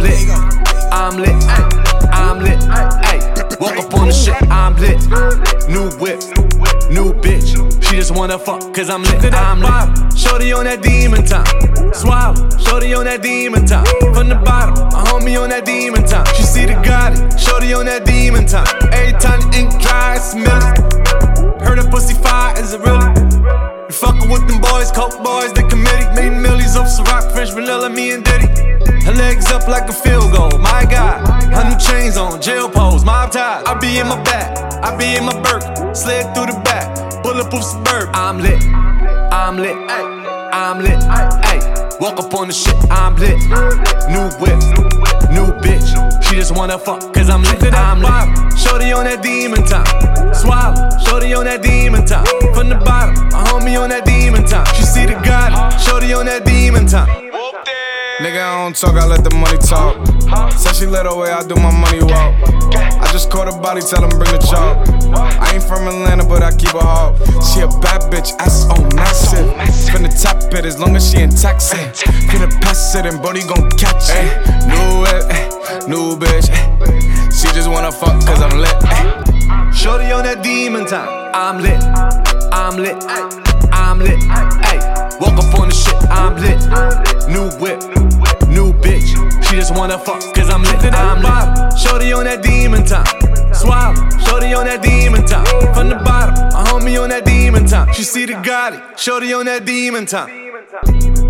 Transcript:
lit, I'm lit, I'm lit, ayy. Walk up on the shit, I'm lit. New whip, new bitch. She just wanna fuck cause I'm lit, I'm lit. Shorty on that demon time. Swallow, shorty on that demon time. From the bottom, a homie on that demon time. She see the Gotti, shorty on that demon time. Every time the ink dry, it's milli. Heard a pussy fire, is it really? You fuckin' with them boys, coke boys, the committee. Made millies off Ciroc, French vanilla, me and Diddy. Her legs up like a field goal, my God. Her new chains on, jail pose, mob tie. I be in my back, I be in my Burke. Slid through the back, bulletproof suburb. I'm lit, I'm lit, ayy. I'm lit, ayy. Walk up on the shit, I'm lit. New whip, new bitch. She just wanna fuck cause I'm lit, I'm lit. Shorty on that demon time. Swallow, shorty on that demon time. From the bottom, a homie on that demon time. She see the God, shorty on that demon time. Nigga, I don't talk, I let the money talk. Said she let away, I do my money walk. I just caught a body, tell him bring the chalk. I ain't from Atlanta, but I keep her hawk. She a bad bitch, ass on massive. Finna tap it as long as she in taxi. Finna pass it and Brody gon' catch it. New whip, new bitch. She just wanna fuck cause I'm lit. Shorty on that demon time. I'm lit, I'm lit, I'm lit, ayy. Walk up on the shit, I'm lit. New whip, new bitch. She just wanna fuck cause I'm lit, I'm lit. Shorty on that demon time. Swallow, shorty on that demon time. From the bottom, a homie on that demon time. She see the Gotti, shorty on that demon time.